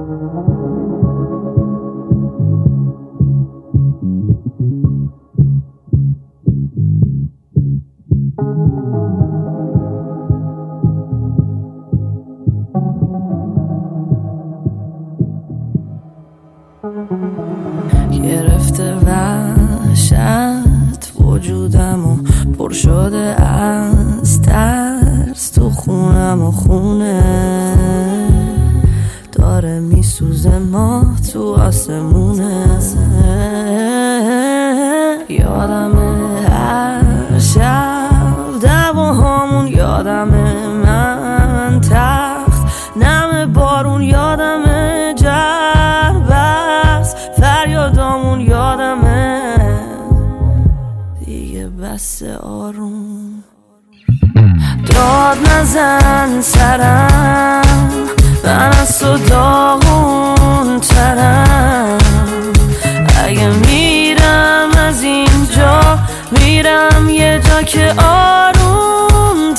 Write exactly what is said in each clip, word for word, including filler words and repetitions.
گرفته وحشت وجودم و پر شده از ترس، تو خونم و خونه داره میسوزه، ما تو آسمونه. یادمه هر شب دعواهامون، یادمه من تخت نم بارون، یادمه جربست فریادامون، یادمه دیگه بس آروم. داد نزن سرم، من از تو داغون ترم. اگه میرم از اینجا، میرم یه جا که آروم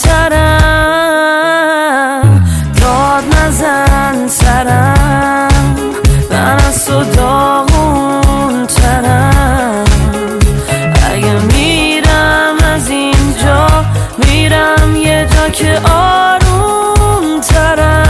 ترم. داد نزن سرم، من از تو داغون ترم. اگه میرم از اینجا، میرم یه جا که آروم ترم.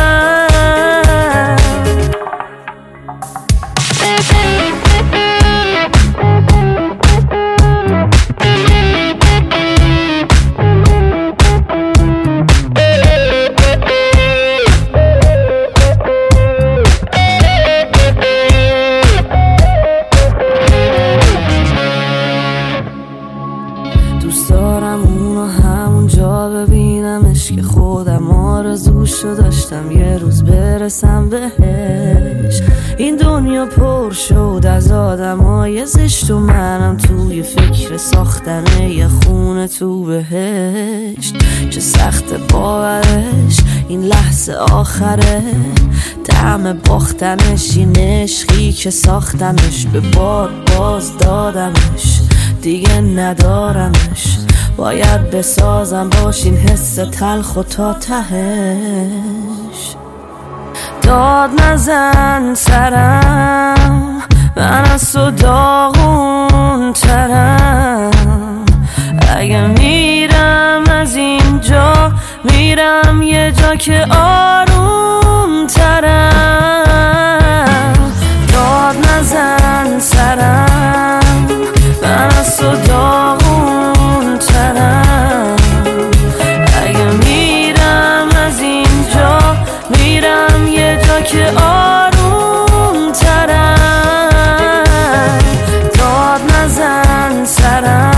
دوست دارم اونو همون جا ببینمش که خودم آرزوشو داشتم یه روز برسم بهش. این دنیا پر شد از آدمای زشت و منم توی فکر ساختن یه خونه تو بهشت. چه سخت باورش این لحظه آخره، طعم باختنش این عشقی که ساختمش. به بار باز دادمش، دیگه ندارمش، باید بسازم باش این حس تلخ و تا تهش. داد نزن سرم، من از تو داغون ترم. اگه میرم از اینجا، میرم یه جا که آروم ترم. داد نزن سرم، من از تو داغون ترم. اگه میرم از اینجا، میرم یه جا که آروم ترم. داد نزن سرم،